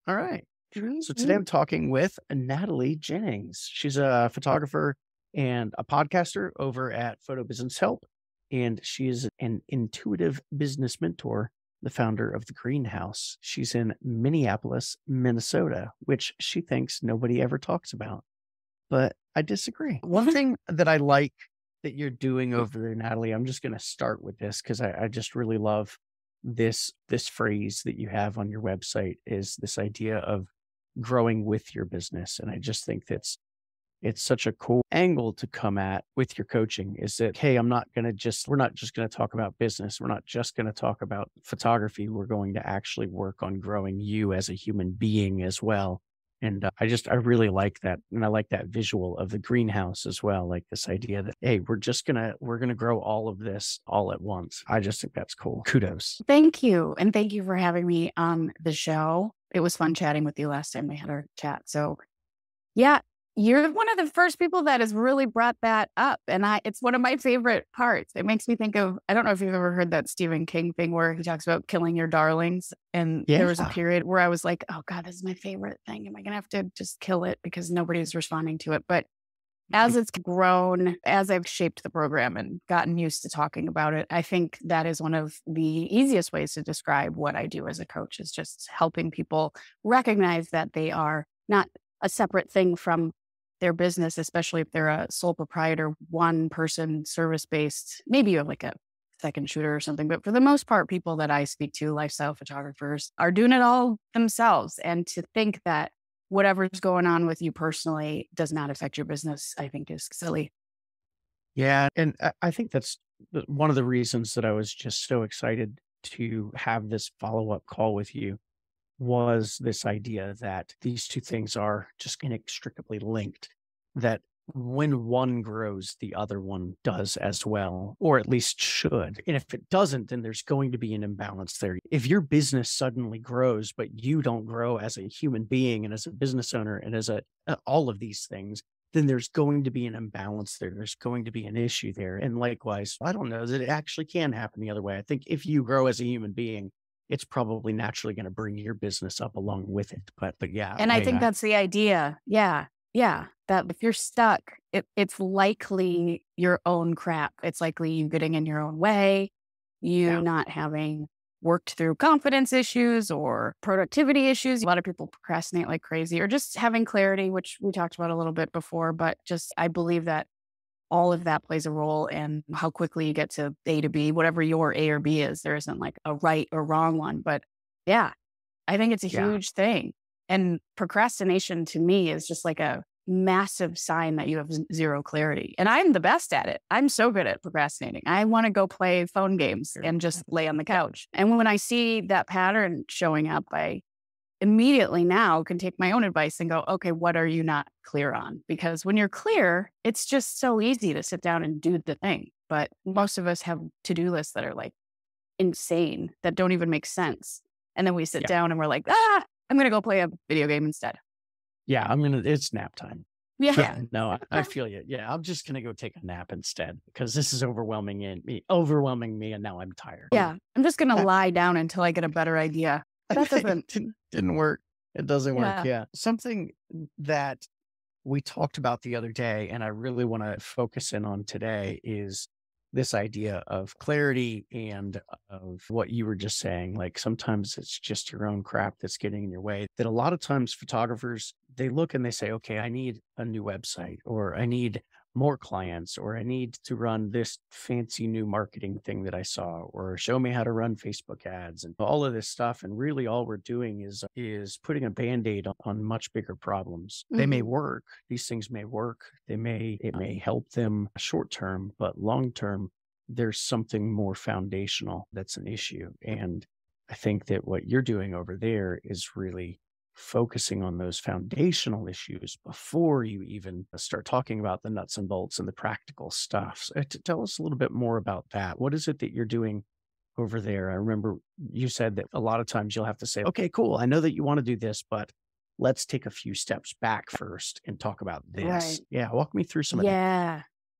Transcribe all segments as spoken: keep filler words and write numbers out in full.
All right. So today Mhm. I'm talking with Natalie Jennings. She's a photographer and a podcaster over at Photo Business Help. And she is an intuitive business mentor, the founder of The Greenhouse. She's in Minneapolis, Minnesota, which she thinks nobody ever talks about. But I disagree. One thing that I like that you're doing over there, Natalie, I'm just going to start with this because I, I just really love this this phrase that you have on your website is this idea of growing with your business. And I just think that's it's such a cool angle to come at with your coaching is that, hey, I'm not going to just, we're not just going to talk about business. We're not just going to talk about photography. We're going to actually work on growing you as a human being as well. And uh, I just, I really like that. And I like that visual of the greenhouse as well. Like this idea that, hey, we're just going to, we're going to grow all of this all at once. I just think that's cool. Kudos. Thank you. And thank you for having me on the show. It was fun chatting with you last time we had our chat. So, yeah, you're one of the first people that has really brought that up. And I, it's one of my favorite parts. It makes me think of, I don't know if you've ever heard that Stephen King thing where he talks about killing your darlings. And there was a Yeah. period where I was like, oh God, this is my favorite thing. Am I going to have to just kill it because nobody's responding to it? But as it's grown, as I've shaped the program and gotten used to talking about it, I think that is one of the easiest ways to describe what I do as a coach is just helping people recognize that they are not a separate thing from their business, especially if they're a sole proprietor, one person service based. Maybe you have like a second shooter or something, but for the most part, people that I speak to, lifestyle photographers, are doing it all themselves. And to think that whatever's going on with you personally does not affect your business, I think is silly. Yeah, and I I think that's the one of the reasons that I was just so excited to have this follow-up call with you was this idea that these two things are just inextricably linked, that when one grows, the other one does as well, or at least should. And if it doesn't, then there's going to be an imbalance there. If your business suddenly grows, but you don't grow as a human being and as a business owner and as a uh, all of these things, then there's going to be an imbalance there. There's going to be an issue there. And likewise, I don't know that it actually can happen the other way. I think if you grow as a human being, it's probably naturally going to bring your business up along with it. But but yeah, And I I think uh, that's the idea. Yeah. Yeah. That if you're stuck, it, it's likely your own crap. It's likely you getting in your own way, you yeah. not having worked through confidence issues or productivity issues. A lot of people procrastinate like crazy or just having clarity, which we talked about a little bit before. But just, I believe that all of that plays a role in how quickly you get to A to B, whatever your A or B is. There isn't like a right or wrong one. But yeah, I think it's a Yeah. huge thing. And procrastination to me is just like a massive sign that you have z- zero clarity. And I'm the best at it. I'm so good at procrastinating. I want to go play phone games Sure. and just lay on the couch. And when I see that pattern showing up, I immediately now can take my own advice and go, okay, what are you not clear on? Because when you're clear, it's just so easy to sit down and do the thing. But most of us have to do lists that are like insane, that don't even make sense. And then we sit Yeah. down and we're like, ah, I'm going to go play a video game instead. Yeah. I'm going to, it's nap time. Yeah. Yeah. No, I, I feel you. Yeah. I'm just going to go take a nap instead because this is overwhelming and me, overwhelming me. And now I'm tired. Yeah. I'm just going to Uh, lie down until I get a better idea. That it doesn't, didn't, didn't work. It doesn't work. yeah. Yeah. Something that we talked about the other day, and I really want to focus in on today is this idea of clarity and of what you were just saying. Like sometimes it's just your own crap that's getting in your way. That a lot of times photographers, they look and they say, okay, I need a new website, or I need more clients, or I need to run this fancy new marketing thing that I saw, or show me how to run Facebook ads and all of this stuff. And really all we're doing is is putting a band-aid on, on much bigger problems. They may Hmm. work, these things may work, they may it may help them short term, but long term, there's something more foundational that's an issue. And I think that what you're doing over there is really focusing on those foundational issues before you even start talking about the nuts and bolts and the practical stuff. So, uh, t- tell us a little bit more about that. What is it that you're doing over there? I remember you said that a lot of times you'll have to say, okay, cool. I know that you want to do this, but let's take a few steps back first and talk about this. Right. Yeah. Walk me through some of that. Yeah.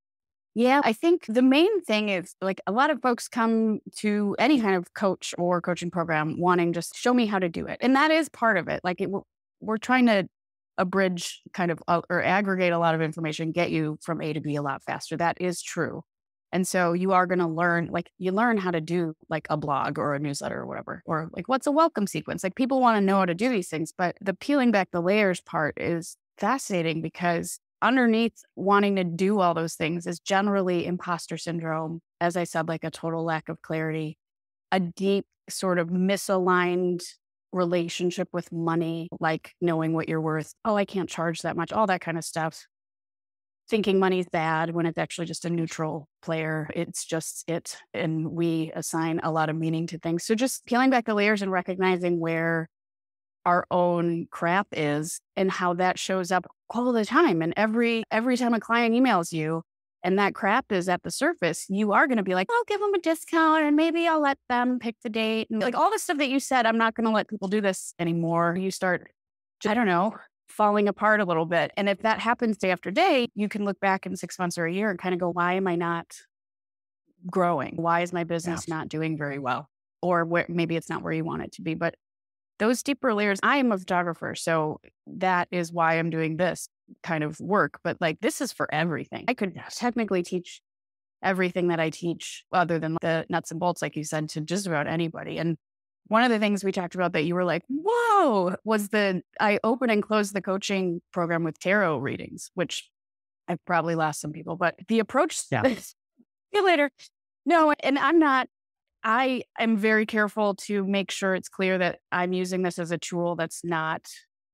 Yeah, I think the main thing is like a lot of folks come to any kind of coach or coaching program wanting just show me how to do it. And that is part of it. Like it, we're, we're trying to abridge kind of uh, or aggregate a lot of information, get you from A to B a lot faster. That is true. And so you are going to learn, like you learn how to do like a blog or a newsletter or whatever, or like what's a welcome sequence. Like people want to know how to do these things, but the peeling back the layers part is fascinating because underneath wanting to do all those things is generally imposter syndrome. As I said, like a total lack of clarity, a deep sort of misaligned relationship with money, like knowing what you're worth. Oh, I can't charge that much, all that kind of stuff. Thinking money's bad when it's actually just a neutral player. It's just it. And we assign a lot of meaning to things. So just peeling back the layers and recognizing where our own crap is and how that shows up all the time. And every every time a client emails you and that crap is at the surface, you are going to be like, I'll give them a discount and maybe I'll let them pick the date. And like all the stuff that you said, I'm not going to let people do this anymore. You start, I don't know, falling apart a little bit. And if that happens day after day, you can look back in six months or a year and kind of go, why am I not growing? Why is my business Yeah. not doing very well? Or where maybe it's not where you want it to be. But those deeper layers, I am a photographer. So that is why I'm doing this kind of work. But like, this is for everything. I could Yes. technically teach everything that I teach other than the nuts and bolts, like you said, to just about anybody. And one of the things we talked about that you were like, whoa, was the, I open and close the coaching program with tarot readings, which I've probably lost some people, but the approach, Yeah. see you later. No, and I'm not, I am very careful to make sure it's clear that I'm using this as a tool that's not,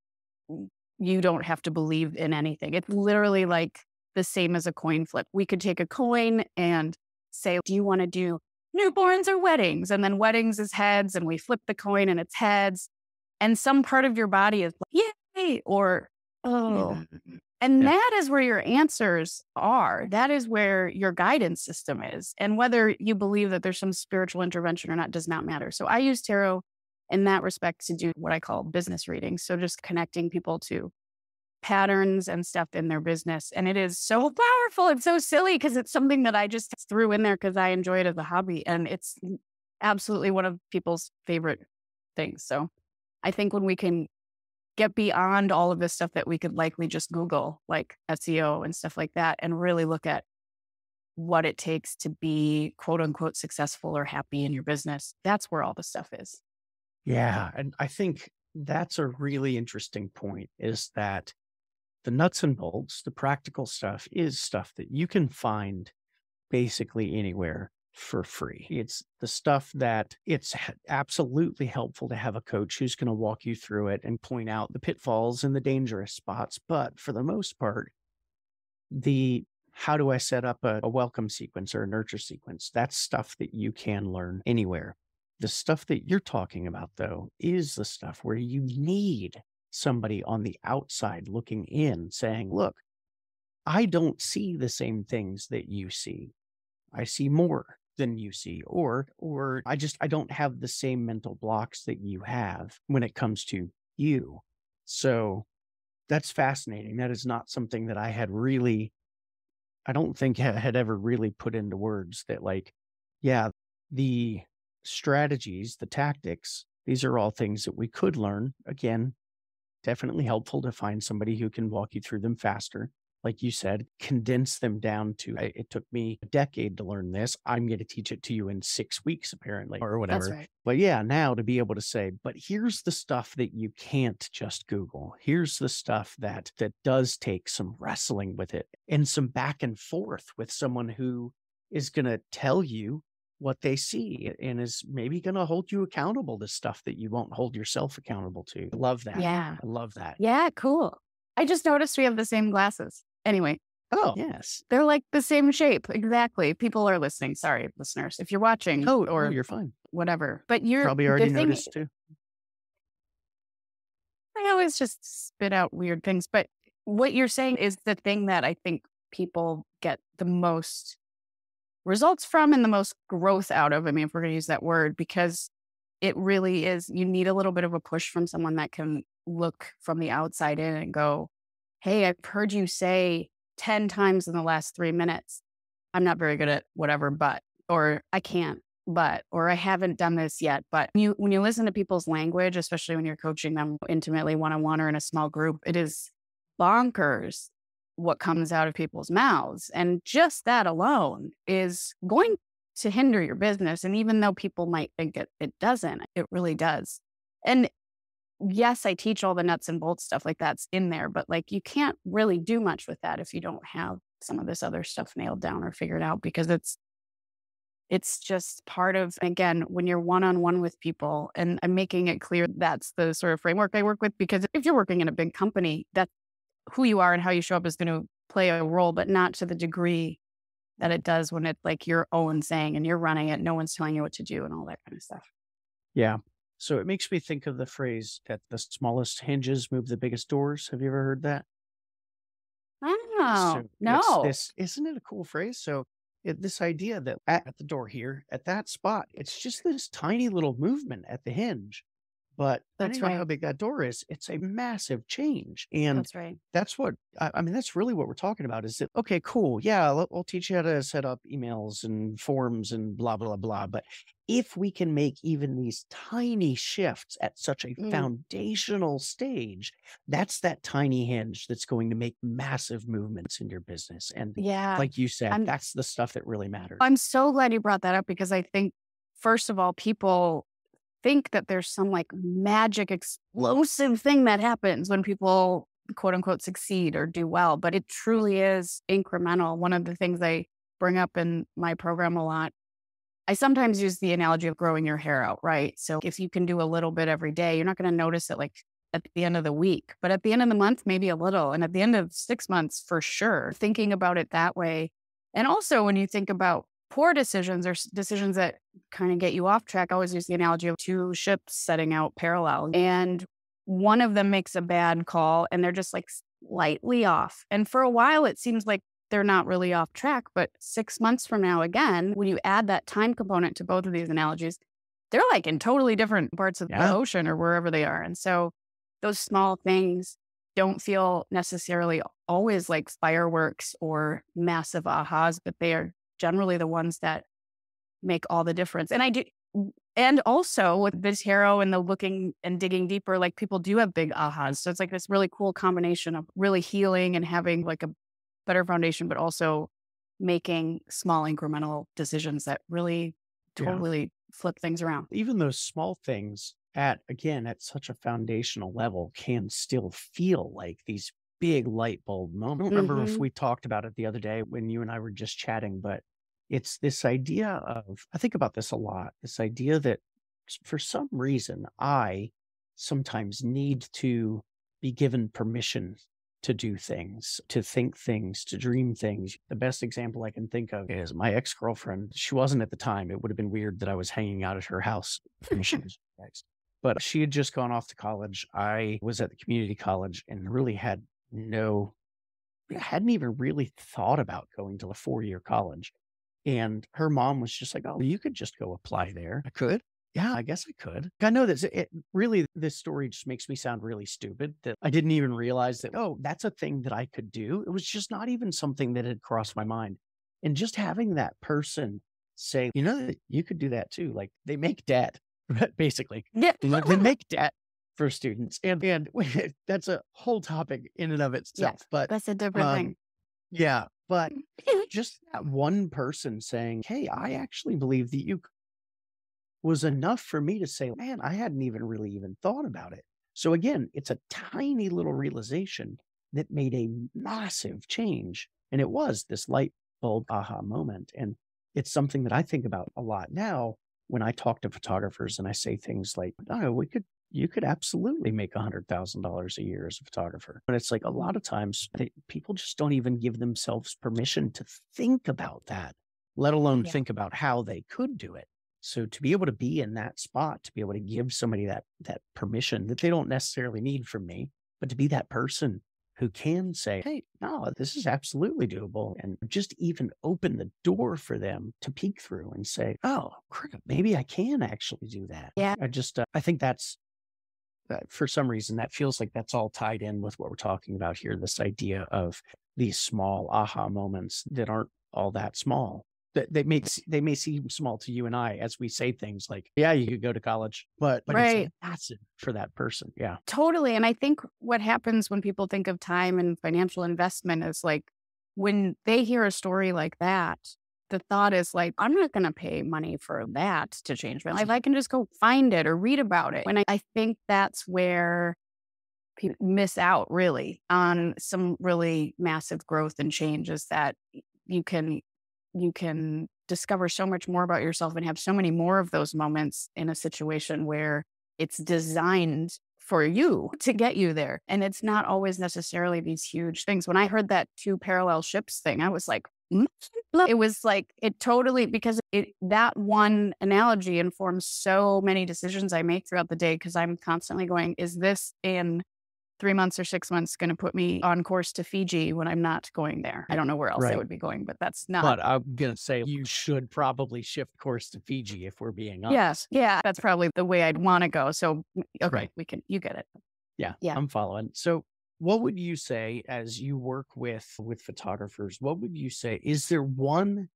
you don't have to believe in anything. It's literally like the same as a coin flip. We could take a coin and say, do you want to do newborns or weddings? And then weddings is heads and we flip the coin and it's heads. And some part of your body is like, yay, or, oh. And Yeah. that is where your answers are. That is where your guidance system is. And whether you believe that there's some spiritual intervention or not does not matter. So I use tarot in that respect to do what I call business readings. So just connecting people to patterns and stuff in their business. And it is so powerful. It's so silly because it's something that I just threw in there because I enjoy it as a hobby. And it's absolutely one of people's favorite things. So I think when we can get beyond all of this stuff that we could likely just Google, like S E O and stuff like that, and really look at what it takes to be quote unquote successful or happy in your business, that's where all the stuff is. Yeah. And I think that's a really interesting point is that the nuts and bolts, the practical stuff is stuff that you can find basically anywhere for free. It's the stuff that it's h- absolutely helpful to have a coach who's going to walk you through it and point out the pitfalls and the dangerous spots. But for the most part, the how do I set up a, a welcome sequence or a nurture sequence? That's stuff that you can learn anywhere. The stuff that you're talking about, though, is the stuff where you need somebody on the outside looking in saying, look, I don't see the same things that you see. I see more than you see, or, or I just, I don't have the same mental blocks that you have when it comes to you. So that's fascinating. That is not something that I had really, I don't think ha- had ever really put into words that like, yeah, the strategies, the tactics, these are all things that we could learn. Again, definitely helpful to find somebody who can walk you through them faster. Like you said, condense them down to, "I- it took me a decade to learn this. I'm going to teach it to you in six weeks, apparently, or That's whatever." right. But yeah, now to be able to say, but here's the stuff that you can't just Google. Here's the stuff that that does take some wrestling with it and some back and forth with someone who is going to tell you what they see and is maybe going to hold you accountable to stuff that you won't hold yourself accountable to. I love that. Yeah. I love that. Yeah. Cool. I just noticed we have the same glasses. Anyway, Oh, yes. they're like the same shape. Exactly. People are listening. Sorry, listeners. If you're watching Oh, or oh, you're fine. whatever, but you're Probably already the thing. noticed too. I always just spit out weird things, but what you're saying is the thing that I think people get the most results from and the most growth out of. I mean, if we're going to use that word, because it really is, you need a little bit of a push from someone that can look from the outside in and go, hey, I've heard you say ten times in the last three minutes, I'm not very good at whatever, but, or I can't, but, or I haven't done this yet. But you, when you listen to people's language, especially when you're coaching them intimately one-on-one or in a small group, it is bonkers what comes out of people's mouths. And just that alone is going to hinder your business. And even though people might think it, it doesn't, it really does. And yes, I teach all the nuts and bolts stuff like that's in there, but like you can't really do much with that if you don't have some of this other stuff nailed down or figured out, because it's it's just part of, again, when you're one-on-one with people, and I'm making it clear that's the sort of framework I work with, because if you're working in a big company, that's who you are and how you show up is going to play a role, but not to the degree that it does when it's like your own saying and you're running it. No one's telling you what to do and all that kind of stuff. Yeah. So it makes me think of the phrase that the smallest hinges move the biggest doors. Have you ever heard that? Oh, So it's no. this, isn't it a cool phrase? So it, this idea that at, at the door here, at that spot, it's just this tiny little movement at the hinge. But That's depending on how right. big that door is, it's a massive change. And That's right. that's what, I, I mean, that's really what we're talking about is that, okay, cool. Yeah, I'll, I'll teach you how to set up emails and forms and blah, blah, blah. But if we can make even these tiny shifts at such a Mm, foundational stage, that's that tiny hinge that's going to make massive movements in your business. And yeah. like you said, I'm that's the stuff that really matters. I'm so glad you brought that up, because I think, first of all, people think that there's some like magic explosive thing that happens when people quote unquote succeed or do well, but it truly is incremental. One of the things I bring up in my program a lot, I sometimes use the analogy of growing your hair out, right? So if you can do a little bit every day, you're not going to notice it like at the end of the week, but at the end of the month, maybe a little. And at the end of six months, for sure, thinking about it that way. And also when you think about poor decisions or s- decisions that kind of get you off track, I always use the analogy of two ships setting out parallel. And one of them makes a bad call and they're just like slightly off. And for a while, it seems like they're not really off track. But six months from now, again, when you add that time component to both of these analogies, they're like in totally different parts of the Yeah. ocean or wherever they are. And so those small things don't feel necessarily always like fireworks or massive ahas, but they are generally the ones that make all the difference. And I do, and also with the tarot and the looking and digging deeper, like people do have big ahas. So it's like this really cool combination of really healing and having like a better foundation, but also making small incremental decisions that really Yeah. totally flip things around. Even those small things at, again, at such a foundational level can still feel like these big light bulb moments. I don't remember if Hmm. we talked about it the other day when you and I were just chatting, but it's this idea of, I think about this a lot, this idea that s- for some reason, I sometimes need to be given permission to do things, to think things, to dream things. The best example I can think of is my ex girlfriend. She wasn't at the time. It would have been weird that I was hanging out at her house when she was ex. But she had just gone off to college. I was at the community college and really had no, I hadn't even really thought about going to a four year college. And her mom was just like, "Oh, you could just go apply there." I could. Yeah, I guess I could. I know that it really, this story just makes me sound really stupid that I didn't even realize that, oh, that's a thing that I could do. It was just not even something that had crossed my mind. And just having that person say, you know, that you could do that too. Like they make debt, basically. Yeah. You know, they make debt for students. And and that's a whole topic in and of Yeah. itself. But That's a different um thing. yeah, but just that one person saying, "Hey, I actually believe that you c-" was enough for me to say, man, I hadn't even really even thought about it. So again, it's a tiny little realization that made a massive change. And it was this light bulb aha moment. And it's something that I think about a lot now when I talk to photographers and I say things like, oh, we could, you could absolutely make a hundred thousand dollars a year as a photographer. But it's like a lot of times they, people just don't even give themselves permission to think about that, let alone Yeah. think about how they could do it. So to be able to be in that spot, to be able to give somebody that that permission that they don't necessarily need from me, but to be that person who can say, "Hey, no, this is absolutely doable," and just even open the door for them to peek through and say, "Oh, crap, maybe I can actually do that." Yeah. I just, uh, I think that's uh, for some reason that feels like that's all tied in with what we're talking about here. This idea of these small aha moments that aren't all that small. That they make they may seem small to you and I as we say things like, "Yeah, you could go to college," but but it's Right. massive for that person. Yeah. Totally. And I think what happens when people think of time and financial investment is like when they hear a story like that, the thought is like, I'm not going to pay money for that to change my life. I can just go find it or read about it. And I, I think that's where people miss out really on some really massive growth and change is that you can you can discover so much more about yourself and have so many more of those moments in a situation where it's designed for you to get you there. And it's not always necessarily these huge things. When I heard that two parallel ships thing, I was like, "Mm." It was like, it totally, because it, that one analogy informs so many decisions I make throughout the day because I'm constantly going, is this in three months or six months going to put me on course to Fiji when I'm not going there? I don't know where else I Right. would be going, but that's not. But I'm going to say you should probably shift course to Fiji if we're being honest. Yes. Yeah. That's probably the way I'd want to go. So, okay, Right. we can, you get it. Yeah, Yeah. I'm following. So what would you say as you work with with photographers? What would you say? Is there one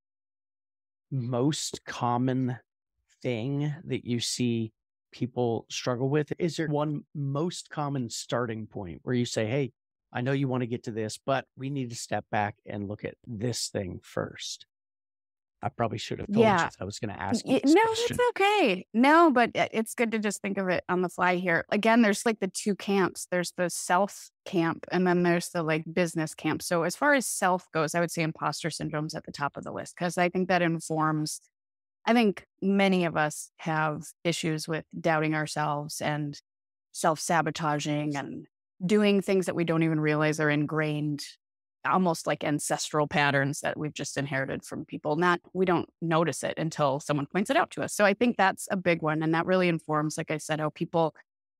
most common thing that you see people struggle with? Is there one most common starting point where you say, hey, I know you want to get to this, but we need to step back and look at this thing first? I probably should have told Yeah. you I was going to ask you Y- this No, question. it's okay. No, but i- it's good to just think of it on the fly here. Again, there's like the two camps. There's the self camp and then there's the like business camp. So as far as self goes, I would say imposter syndrome's at the top of the list because I think that informs, I think many of us have issues with doubting ourselves and self-sabotaging and doing things that we don't even realize are ingrained, almost like ancestral patterns that we've just inherited from people. Not, we don't notice it until someone points it out to us. So I think that's a big one. And that really informs, like I said, how people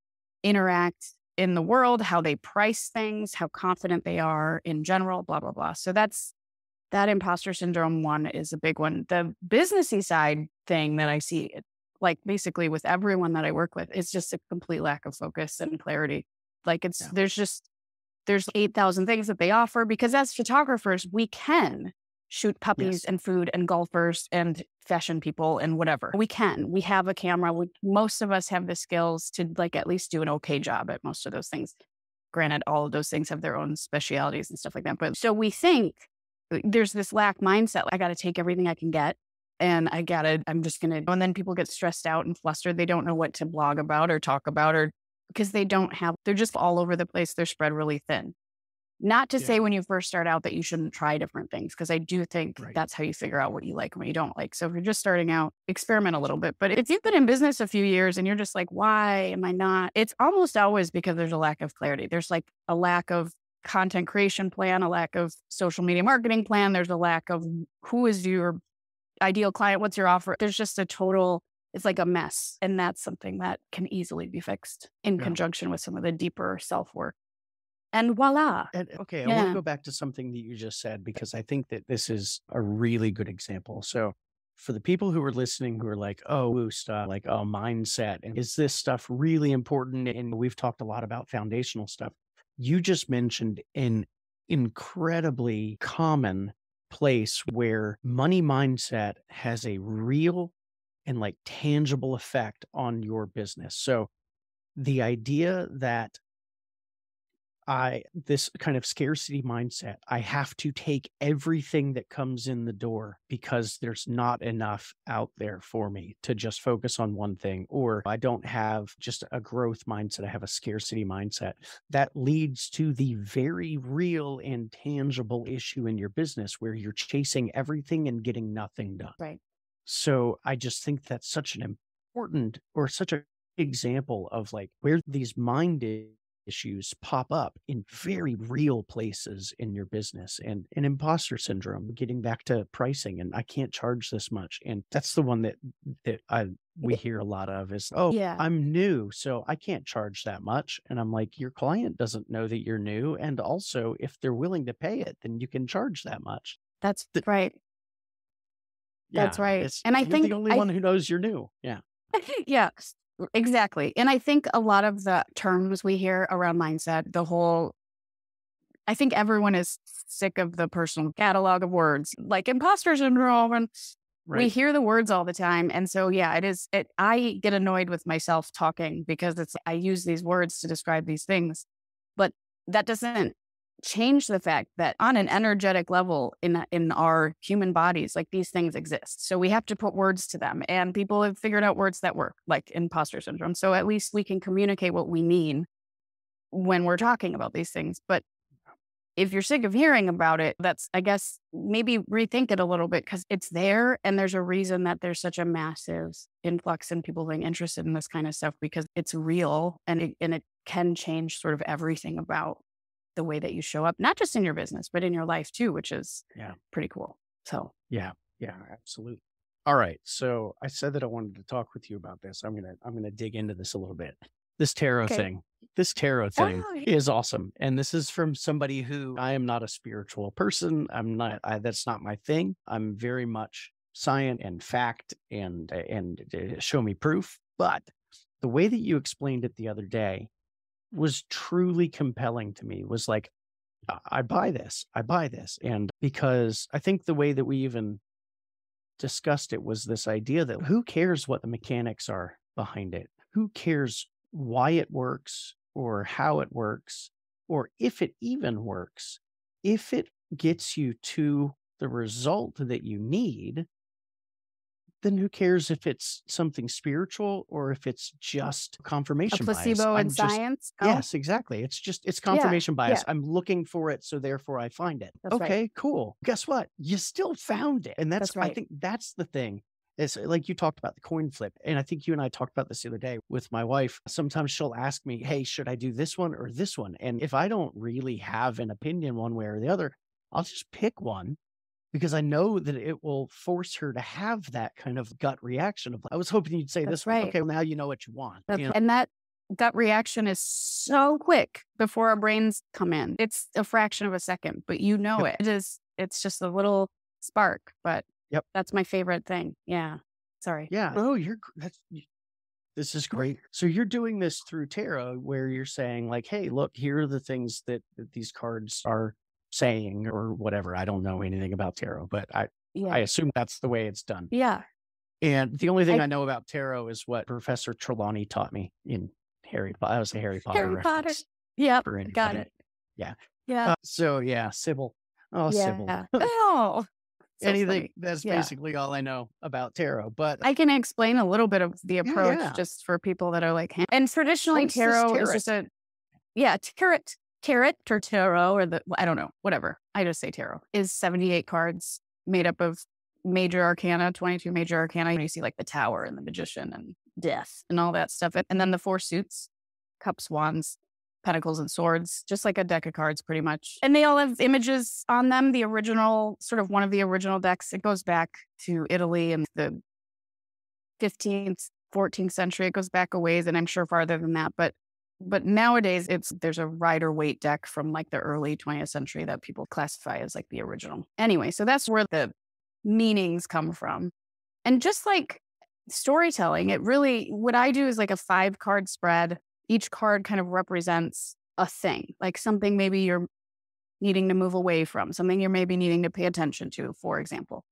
interact in the world, how they price things, how confident they are in general, blah, blah, blah. So that's, that imposter syndrome one is a big one. The businessy side thing that I see, like basically with everyone that I work with, is just a complete lack of focus and clarity. Like it's, Yeah. there's just, there's eight thousand things that they offer because as photographers, we can shoot puppies Yes. and food and golfers and fashion people and whatever. We can. We have a camera. We, most of us have the skills to like at least do an okay job at most of those things. Granted, all of those things have their own specialities and stuff like that. But so we think there's this lack mindset. I got to take everything I can get. And I got to, I'm just going to, and then people get stressed out and flustered. They don't know what to blog about or talk about or because they don't have, they're just all over the place. They're spread really thin. Not to Yeah. say when you first start out that you shouldn't try different things, because I do think Right. that's how you figure out what you like and what you don't like. So if you're just starting out, experiment a little bit. But if you've been in business a few years and you're just like, why am I not? It's almost always because there's a lack of clarity. There's like a lack of content creation plan, a lack of social media marketing plan. There's a lack of who is your ideal client? What's your offer? There's just a total, it's like a mess. And that's something that can easily be fixed in Yeah. conjunction with some of the deeper self work. And voila. And okay, I want to Yeah. go back to something that you just said because I think that this is a really good example. So, for the people who are listening who are like, oh, woo stuff, like, oh, mindset, and is this stuff really important? And we've talked a lot about foundational stuff. You just mentioned an incredibly common place where money mindset has a real and like tangible effect on your business. So, the idea that I, this kind of scarcity mindset, I have to take everything that comes in the door because there's not enough out there for me to just focus on one thing, or I don't have just a growth mindset. I have a scarcity mindset that leads to the very real and tangible issue in your business where you're chasing everything and getting nothing done. Right. So I just think that's such an important or such a example of like where these mind issues pop up in very real places in your business, and an imposter syndrome, getting back to pricing, and I can't charge this much. And that's the one that that I we hear a lot of is, oh, Yeah. I'm new, so I can't charge that much. And I'm like, your client doesn't know that you're new. And also, if they're willing to pay it, then you can charge that much. That's The- right. That's Yeah, right. it's- And I you're think the only I- one who knows you're new. Yeah. yeah, exactly. And I think a lot of the terms we hear around mindset, the whole, I think everyone is sick of the personal catalog of words like imposter syndrome, and we Right. hear the words all the time. And so, yeah, it is, it, I get annoyed with myself talking because it's, I use these words to describe these things, but that doesn't change the fact that on an energetic level in, in our human bodies, like these things exist. So we have to put words to them, and people have figured out words that work, like imposter syndrome. So at least we can communicate what we mean when we're talking about these things. But if you're sick of hearing about it, that's, I guess, maybe rethink it a little bit, because it's there. And there's a reason that there's such a massive influx in people being interested in this kind of stuff, because it's real, and it, and it can change sort of everything about the way that you show up, not just in your business, but in your life too, which is Yeah. pretty cool. So, Yeah. Yeah, absolutely. All right. So I said that I wanted to talk with you about this. I'm going to, I'm going to dig into this a little bit. This tarot okay. thing, this tarot thing Oh, is awesome. And this is from somebody who, I am not a spiritual person. I'm not, I, that's not my thing. I'm very much science and fact and, and uh, show me proof. But the way that you explained it the other day was truly compelling to me. Was like, I I buy this, I buy this. And because I think the way that we even discussed it was this idea that who cares what the mechanics are behind it? Who cares why it works or how it works or if it even works? If it gets you to the result that you need, then who cares if it's something spiritual or if it's just a confirmation bias? placebo in I'm just, science? Oh, yes, exactly. It's just, it's yeah. confirmation bias. Yeah. I'm looking for it, so therefore I find it. That's right. Okay, cool. Guess what? You still found it. And that's, That's I right. think that's the thing. It's like you talked about the coin flip. And I think you and I talked about this the other day with my wife. Sometimes she'll ask me, hey, should I do this one or this one? And if I don't really have an opinion one way or the other, I'll just pick one, because I know that it will force her to have that kind of gut reaction of, I was hoping you'd say That's this one. right. Okay, well, now you know what you want. That's, You know? and that gut reaction is so quick before our brains come in. It's a fraction of a second, but you know Yep. it. It is, it's just a little spark, but Yep. that's my favorite thing. Yeah. Sorry. Yeah. Oh, you're, gr- that's, y- this is great. So you're doing this through tarot where you're saying like, hey, look, here are the things that, that these cards are saying or whatever. I don't know anything about tarot, but I, I Yeah. assume that's the way it's done. Yeah. And the only thing I, I know about tarot is what Professor Trelawney taught me in Harry Potter. That was a Harry Potter Harry Potter. reference Yep. for Got anybody. it. Yeah. Yeah. Uh, so yeah, Sybil. Oh, Sybil. Yeah. Oh, so Anything, funny. that's Yeah. basically all I know about tarot. But I can explain a little bit of the yeah, approach yeah. just for people that are like, "Huh?" And traditionally What is this tarot is tarot? just a, yeah, tarot, tarot or tarot or the, I don't know, whatever. I just say tarot is seventy-eight cards made up of major arcana, twenty-two major arcana. You see like the Tower and the Magician and Death and all that stuff. And then the four suits, cups, wands, pentacles, and swords, just like a deck of cards pretty much. And they all have images on them. The original, sort of one of the original decks, it goes back to Italy in the fifteenth, fourteenth century. It goes back a ways, and I'm sure farther than that. But but nowadays it's there's a Rider Waite deck from like the early twentieth century that people classify as like the original. Anyway, so that's where the meanings come from. And just like storytelling, it really, what I do is like a five card spread. Each card kind of represents a thing, like something maybe you're needing to move away from, something you're maybe needing to pay attention to, for example.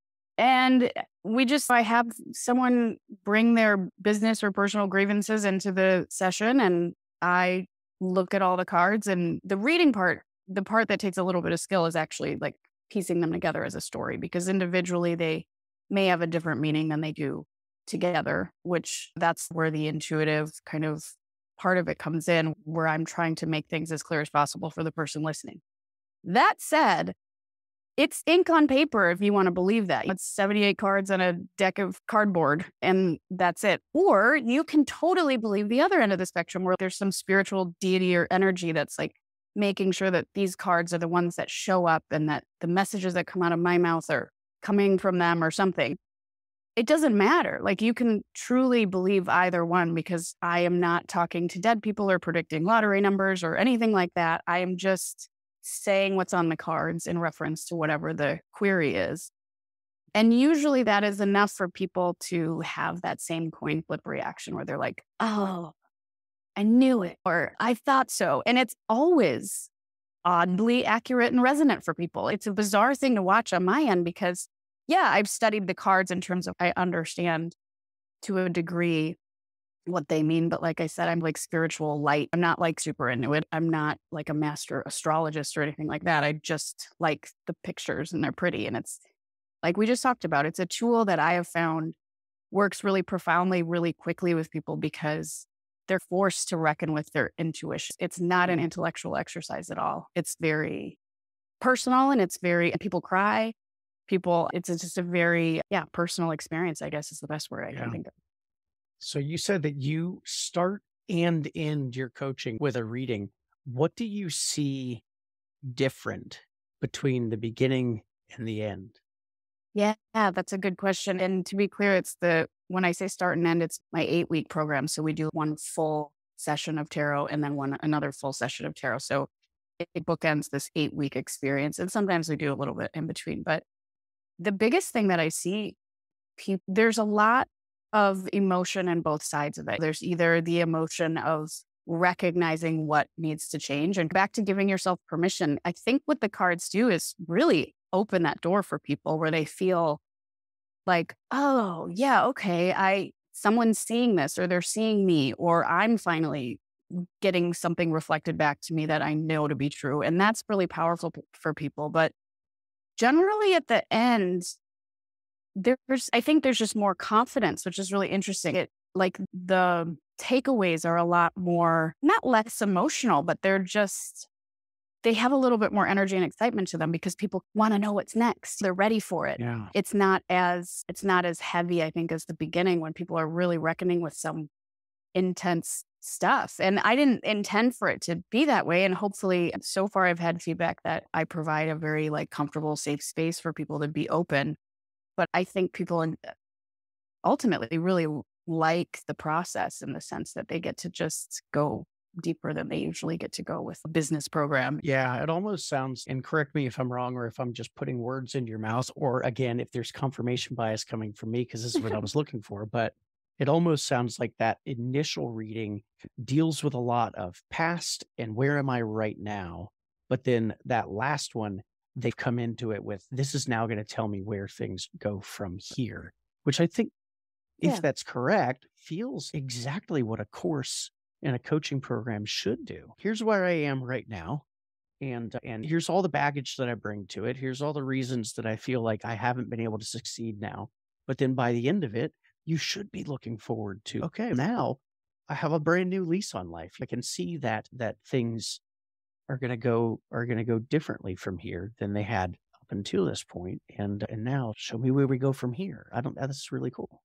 And we just, I have someone bring their business or personal grievances into the session, and I look at all the cards. And the reading part, the part that takes a little bit of skill is actually like piecing them together as a story, because individually they may have a different meaning than they do together, which that's where the intuitive kind of part of it comes in, where I'm trying to make things as clear as possible for the person listening. That said, it's ink on paper if you want to believe that. It's seventy-eight cards on a deck of cardboard, and that's it. Or you can totally believe the other end of the spectrum, where there's some spiritual deity or energy that's like making sure that these cards are the ones that show up and that the messages that come out of my mouth are coming from them or something. It doesn't matter. Like, you can truly believe either one, because I am not talking to dead people or predicting lottery numbers or anything like that. I am just saying what's on the cards in reference to whatever the query is. And usually that is enough for people to have that same coin flip reaction where they're like, oh, I knew it, or I thought so. And it's always, oddly accurate and resonant for people. It's a bizarre thing to watch on my end because, yeah, I've studied the cards in terms of I understand to a degree what they mean. But like I said, I'm like spiritual light. I'm not like super into it. I'm not like a master astrologist or anything like that. I just like the pictures and they're pretty. And it's like we just talked about, it's a tool that I have found works really profoundly, really quickly with people because they're forced to reckon with their intuition. It's not an intellectual exercise at all. It's very personal and it's very, and people cry. People, it's just a very, yeah, personal experience, I guess is the best word I Yeah. can think of. So you said that you start and end your coaching with a reading. What do you see different between the beginning and the end? Yeah, that's a good question. And to be clear, it's the, when I say start and end, it's my eight week program. So we do one full session of tarot and then one, another full session of tarot. So it, it bookends this eight week experience. And sometimes we do a little bit in between. But the biggest thing that I see, peop there's a lot of emotion in both sides of it. There's either the emotion of recognizing what needs to change and back to giving yourself permission. I think what the cards do is really open that door for people where they feel like, oh yeah, okay, I, someone's seeing this or they're seeing me, or I'm finally getting something reflected back to me that I know to be true. And that's really powerful p- for people. But generally at the end, there's, I think there's just more confidence, which is really interesting. It, like the takeaways are a lot more, not less emotional, but they're just, they have a little bit more energy and excitement to them because people want to know what's next. They're ready for it. Yeah. It's not as, it's not as heavy, I think, as the beginning when people are really reckoning with some intense stuff. And I didn't intend for it to be that way. And hopefully so far I've had feedback that I provide a very like comfortable, safe space for people to be open. But I think people in, ultimately really like the process in the sense that they get to just go deeper than they usually get to go with a business program. Yeah, it almost sounds, and correct me if I'm wrong or if I'm just putting words into your mouth, or again, if there's confirmation bias coming from me, because this is what I was looking for, but it almost sounds like that initial reading deals with a lot of past and where am I right now? But then that last one, they've come into it with this is now going to tell me where things go from here, which I think, if Yeah. that's correct, feels exactly what a course and a coaching program should do. Here's where I am right now. And and here's all the baggage that I bring to it. Here's all the reasons that I feel like I haven't been able to succeed now. But then by the end of it, you should be looking forward to, okay, now I have a brand new lease on life. I can see that that things are gonna go are gonna go differently from here than they had up until this point. And and now show me where we go from here. I don't that's really cool.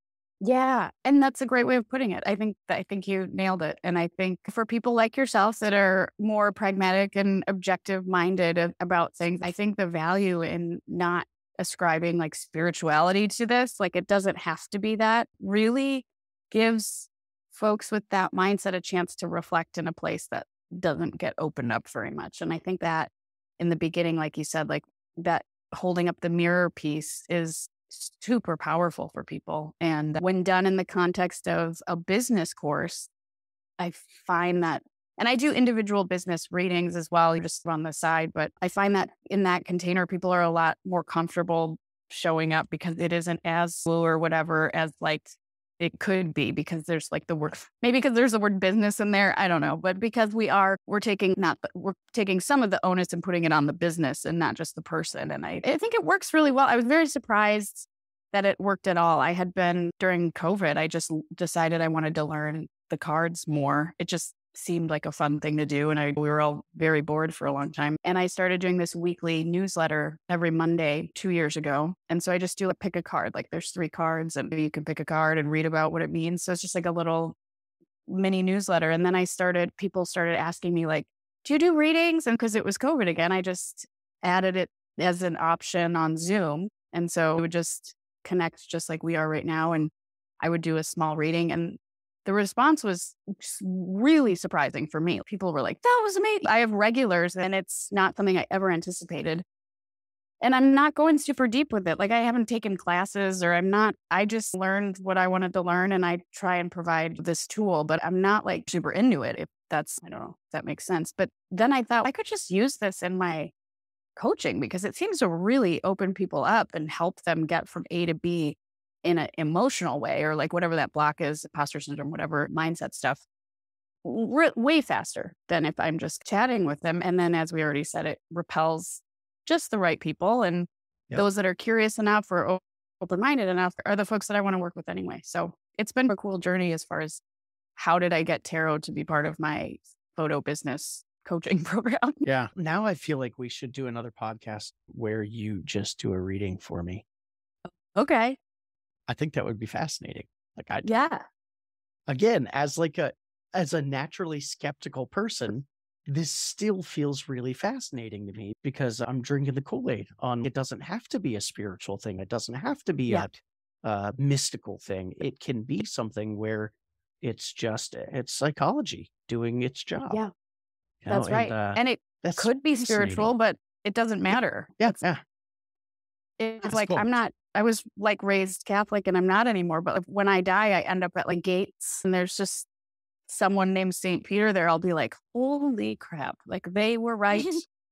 Yeah. And that's a great way of putting it. I think I think you nailed it. And I think for people like yourself that are more pragmatic and objective minded about things, I think the value in not ascribing like spirituality to this, like it doesn't have to be that, really gives folks with that mindset a chance to reflect in a place that doesn't get opened up very much. And I think that in the beginning, like you said, like that holding up the mirror piece is super powerful for people. And when done in the context of a business course, I find that, and I do individual business readings as well, just on the side, but I find that in that container, people are a lot more comfortable showing up because it isn't as blue or whatever as like it could be because there's like the word, maybe because there's the word business in there. I don't know. But because we are, we're taking not, we're taking some of the onus and putting it on the business and not just the person. And I, I think it works really well. I was very surprised that it worked at all. I had been during COVID, I just decided I wanted to learn the cards more. It just seemed like a fun thing to do. And I, we were all very bored for a long time. And I started doing this weekly newsletter every Monday two years ago. And so I just do a pick a card, like there's three cards and you can pick a card and read about what it means. So it's just like a little mini newsletter. And then I started, people started asking me like, do you do readings? And because it was COVID again, I just added it as an option on Zoom. And so it would just connect just like we are right now. And I would do a small reading and the response was really surprising for me. People were like, that was amazing. I have regulars and it's not something I ever anticipated. And I'm not going super deep with it. Like I haven't taken classes or I'm not, I just learned what I wanted to learn and I try and provide this tool, but I'm not like super into it. If that's, I don't know if that makes sense. But then I thought I could just use this in my coaching because it seems to really open people up and help them get from A to B in an emotional way, or like whatever that block is, imposter syndrome, whatever mindset stuff, re- way faster than if I'm just chatting with them. And then, as we already said, it repels just the right people. And Yep. those that are curious enough or o- open-minded enough are the folks that I want to work with anyway. So it's been a cool journey as far as how did I get tarot to be part of my photo business coaching program. Yeah. Now I feel like we should do another podcast where you just do a reading for me. Okay. I think that would be fascinating. Like I, Yeah. again, as like a, as a naturally skeptical person, this still feels really fascinating to me because I'm drinking the Kool-Aid on it doesn't have to be a spiritual thing. It doesn't have to be Yeah. a, a mystical thing. It can be something where it's just, it's psychology doing its job. Yeah. You know, That's right. and, uh, And it that's could be fascinating. spiritual, but it doesn't matter. Yeah. It's, Yeah. it's That's like, cool. I'm not, I was like raised Catholic and I'm not anymore. But like, when I die, I end up at like gates and there's just someone named Saint Peter there. I'll be like, holy crap. Like they were right.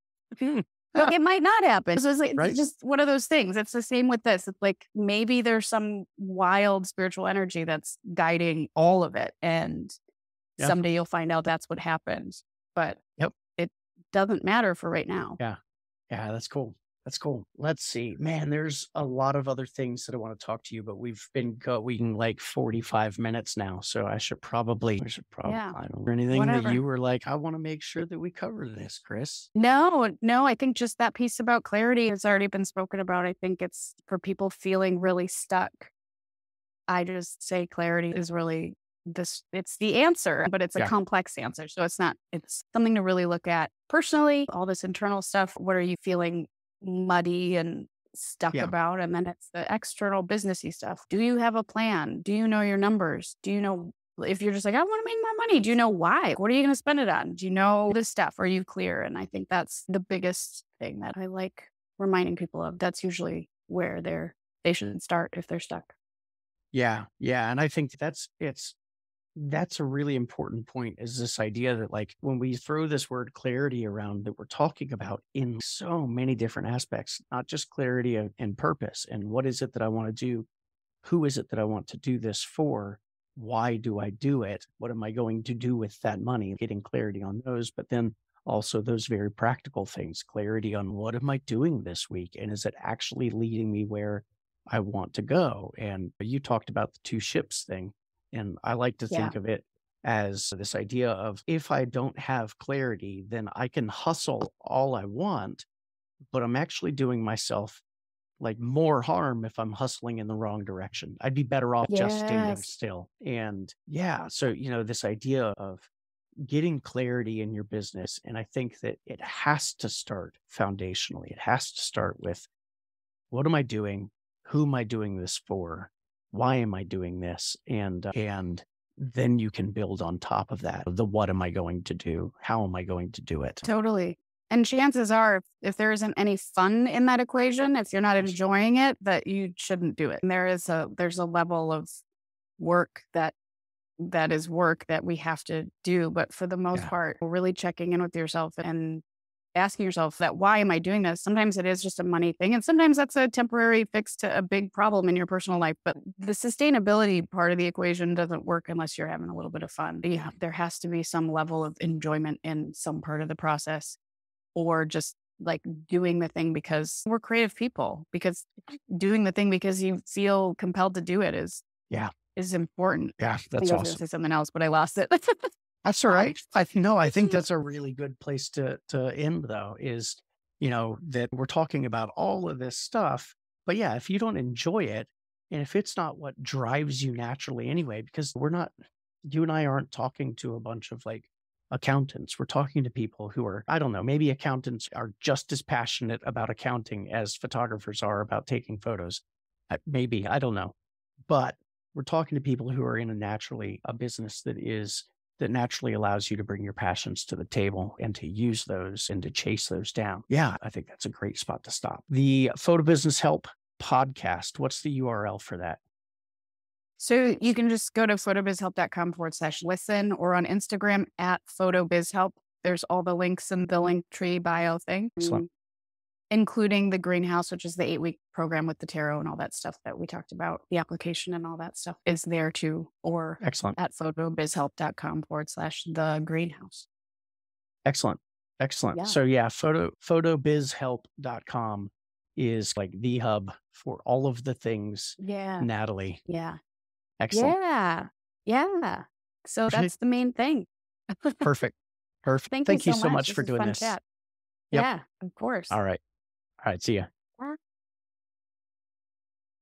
But it might not happen. So it's like, Right. it's just one of those things. It's the same with this. It's like maybe there's some wild spiritual energy that's guiding all of it. And Yeah. someday you'll find out that's what happened. But Yep. it doesn't matter for right now. Yeah. Yeah, that's cool. That's cool. Let's see. Man, there's a lot of other things that I want to talk to you, but we've been going like forty-five minutes now. So I should probably, I should probably, Yeah. I don't know, anything Whatever. that you were like, I want to make sure that we cover this, Chris. No, no, I think just that piece about clarity has already been spoken about. I think it's for people feeling really stuck. I just say clarity is really this, it's the answer, but it's a Yeah. complex answer. So it's not, it's something to really look at personally, all this internal stuff. What are you feeling muddy and stuck Yeah. about? And then it's the external businessy stuff. Do you have a plan? Do you know your numbers? Do you know if you're just like, I want to make more money? Do you know why? What are you going to spend it on? Do you know this stuff? Are you clear? And I think that's the biggest thing that I like reminding people of. That's usually where they're, they should start if they're stuck. Yeah. Yeah. And I think that's, it's, that's a really important point is this idea that like when we throw this word clarity around that we're talking about in so many different aspects, not just clarity and, and purpose and what is it that I want to do? Who is it that I want to do this for? Why do I do it? What am I going to do with that money? Getting clarity on those, but then also those very practical things, clarity on what am I doing this week? And is it actually leading me where I want to go? And you talked about the two ships thing. And I like to Yeah. think of it as this idea of if I don't have clarity, then I can hustle all I want, but I'm actually doing myself like more harm if I'm hustling in the wrong direction. I'd be better off just standing Yes. still. And yeah, so, you know, this idea of getting clarity in your business. And I think that it has to start foundationally. It has to start with what am I doing? Who am I doing this for? Why am I doing this? And, uh, and then you can build on top of that. The what am I going to do? How am I going to do it? Totally. And chances are, if, if there isn't any fun in that equation, if you're not enjoying it, that you shouldn't do it. And there is a, there's a level of work that, that is work that we have to do. But for the most Yeah. part, really checking in with yourself and asking yourself that, why am I doing this? Sometimes it is just a money thing. And sometimes that's a temporary fix to a big problem in your personal life. But the sustainability part of the equation doesn't work unless you're having a little bit of fun. Yeah, there has to be some level of enjoyment in some part of the process, or just like doing the thing because we're creative people, because doing the thing because you feel compelled to do it is, Yeah. is important. Yeah. I That's think I was going awesome. to say something else, but I lost it. That's all right. I th- no, I think that's a really good place to to end though, is, you know, that we're talking about all of this stuff. But yeah, if you don't enjoy it, and if it's not what drives you naturally anyway, because we're not, you and I aren't talking to a bunch of like accountants. We're talking to people who are, I don't know, maybe accountants are just as passionate about accounting as photographers are about taking photos. Uh, Maybe, I don't know. But we're talking to people who are in a naturally a business that is that naturally allows you to bring your passions to the table and to use those and to chase those down. Yeah, I think that's a great spot to stop. The Photo Business Help podcast, what's the U R L for that? So you can just go to photobizhelp.com forward slash listen or on Instagram at photobizhelp. There's all the links in the link tree bio thing, Excellent. including the greenhouse, which is the eight week program with the tarot and all that stuff that we talked about. The application and all that stuff is there too, or Excellent. at photobizhelp.com forward slash the greenhouse. Excellent. Excellent. Yeah. So yeah, photo photobizhelp dot com is like the hub for all of the things Yeah. Natalie. Yeah. Excellent. Yeah. Yeah. So Appreciate- that's the main thing. Perfect. Perfect. Thank, Thank you you so so much, much This for was doing fun this. chat. Yep. Yeah, of course. All right. All right. See ya.